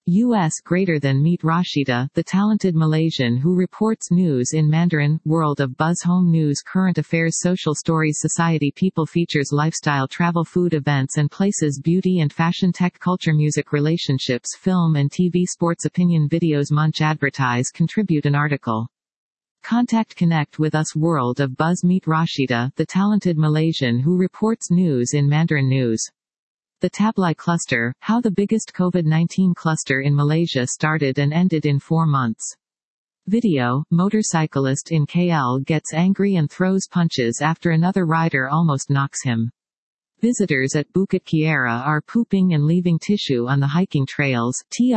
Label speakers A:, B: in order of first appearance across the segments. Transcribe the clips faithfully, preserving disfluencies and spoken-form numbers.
A: U S greater than Meet Rashida, the talented Malaysian who reports news in Mandarin. World of Buzz. Home news, current affairs, social stories, society, people, features, lifestyle, travel, food, events and places, beauty and fashion, tech, culture, music, relationships, film and T V, sports, opinion, videos, munch, advertise, contribute an article. Contact, connect with us. World of Buzz. Meet Rashida, the talented Malaysian who reports news in Mandarin. News. The Tablai cluster, how the biggest COVID nineteen cluster in Malaysia started and ended in four months. Video, motorcyclist in K L gets angry and throws punches after another rider almost knocks him. Visitors at Bukit Kiara are pooping and leaving tissue on the hiking trails.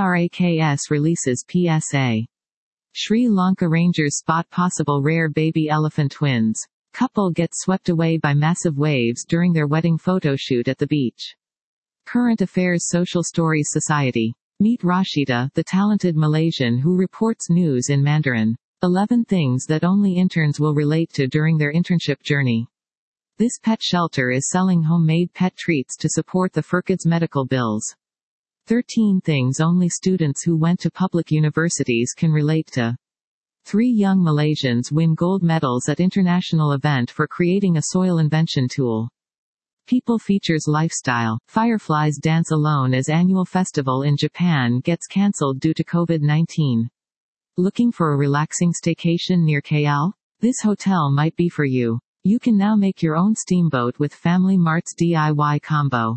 A: TRAKS releases P S A. Sri Lanka Rangers spot possible rare baby elephant twins. Couple gets swept away by massive waves during their wedding photoshoot at the beach. Current affairs, social stories, society. Meet Rashida, the talented Malaysian who reports news in Mandarin. eleven things that only interns will relate to during their internship journey. This pet shelter is selling homemade pet treats to support the Furkids medical bills. thirteen things only students who went to public universities can relate to. Three young Malaysians win gold medals at international event for creating a soil invention tool. People, features, lifestyle. Fireflies dance alone as annual festival in Japan gets cancelled due to COVID nineteen. Looking for a relaxing staycation near K L? This hotel might be for you. You can now make your own steamboat with Family Mart's D I Y combo.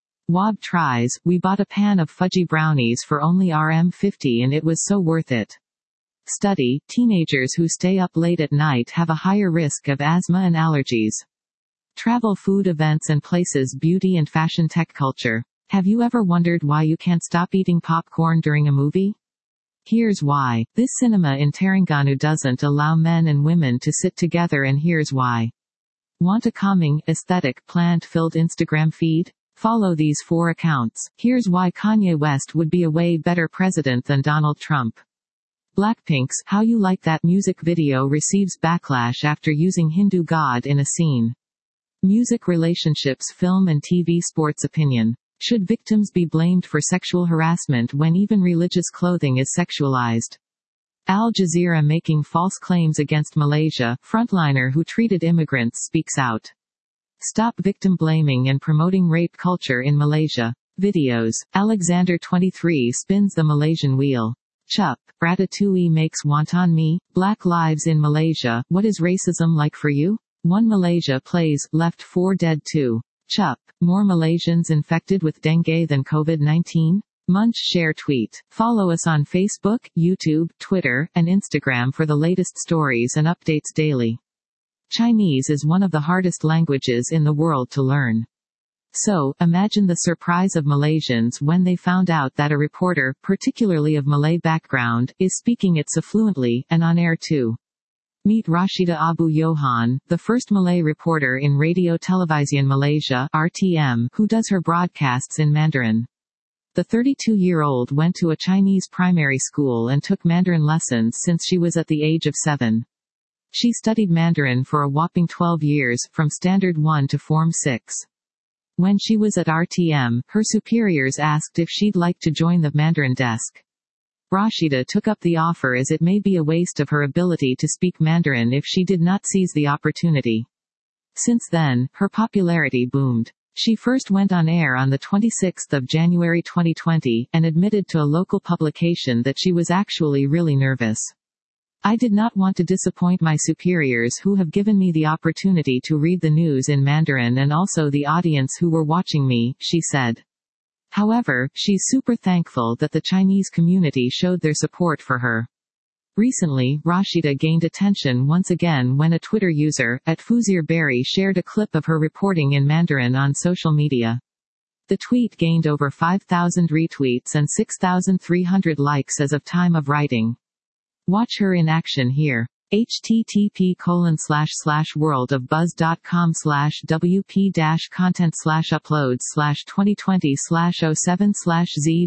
A: W A B tries, we bought a pan of fudgy brownies for only R M fifty and it was so worth it. Study, teenagers who stay up late at night have a higher risk of asthma and allergies. Travel, food, events and places, beauty and fashion, tech, culture. Have you ever wondered why you can't stop eating popcorn during a movie? Here's why. This cinema in Terengganu doesn't allow men and women to sit together, and here's why. Want a calming, aesthetic, plant-filled Instagram feed? Follow these four accounts. Here's why Kanye West would be a way better president than Donald Trump. Blackpink's How You Like That music video receives backlash after using Hindu god in a scene. Music, relationships, film and T V, sports, opinion. Should victims be blamed for sexual harassment when even religious clothing is sexualized? Al Jazeera making false claims against Malaysia. Frontliner who treated immigrants speaks out. Stop victim blaming and promoting rape culture in Malaysia. Videos. Alexander twenty-three spins the Malaysian wheel. Chup. Ratatouille makes wonton mee. Black lives in Malaysia. What is racism like for you? One Malaysia plays, left four dead two. Chup. More Malaysians infected with dengue than COVID nineteen? Munch, share, tweet. Follow us on Facebook, YouTube, Twitter, and Instagram for the latest stories and updates daily. Chinese is one of the hardest languages in the world to learn. So, imagine the surprise of Malaysians when they found out that a reporter, particularly of Malay background, is speaking it so fluently, and on air too. Meet Rashida Abu Yohan, the first Malay reporter in Radio Televisión Malaysia (R T M), who does her broadcasts in Mandarin. The thirty-two-year-old went to a Chinese primary school and took Mandarin lessons since she was at the age of seven. She studied Mandarin for a whopping twelve years, from Standard one to Form six. When she was at R T M, her superiors asked if she'd like to join the Mandarin desk. Rashida took up the offer as it may be a waste of her ability to speak Mandarin if she did not seize the opportunity. Since then, her popularity boomed. She first went on air on the twenty-sixth of January twenty twenty, and admitted to a local publication that she was actually really nervous. I did not want to disappoint my superiors who have given me the opportunity to read the news in Mandarin and also the audience who were watching me, she said. However, she's super thankful that the Chinese community showed their support for her. Recently, Rashida gained attention once again when a Twitter user, at Fuzir Berry, shared a clip of her reporting in Mandarin on social media. The tweet gained over five thousand retweets and six thousand three hundred likes as of time of writing. Watch her in action here. http colon slash slash worldofbuzz.com slash wp dash content slash uploads slash 2020 slash 07 slash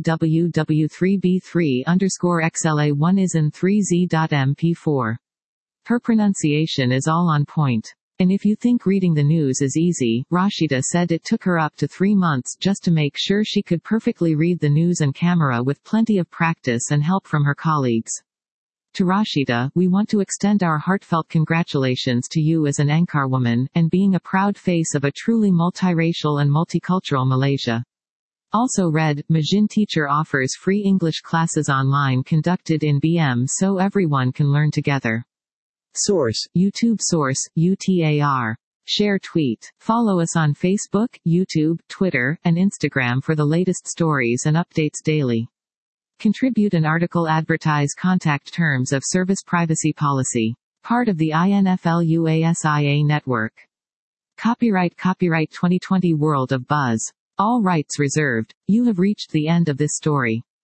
A: zww3b3 underscore xla1 is in 3z.mp4. Her pronunciation is all on point. And if you think reading the news is easy, Rashida said it took her up to three months just to make sure she could perfectly read the news on camera with plenty of practice and help from her colleagues. To Rashida, we want to extend our heartfelt congratulations to you as an anchorwoman, and being a proud face of a truly multiracial and multicultural Malaysia. Also read, Majin Teacher offers free English classes online conducted in B M so everyone can learn together. Source, YouTube Source, U T A R. Share tweet. Follow us on Facebook, YouTube, Twitter, and Instagram for the latest stories and updates daily. Contribute an article. Advertise. Contact Terms of Service Privacy Policy. Part of the I N F L U A S I A network. Copyright Copyright twenty twenty World of Buzz. All rights reserved. You have reached the end of this story.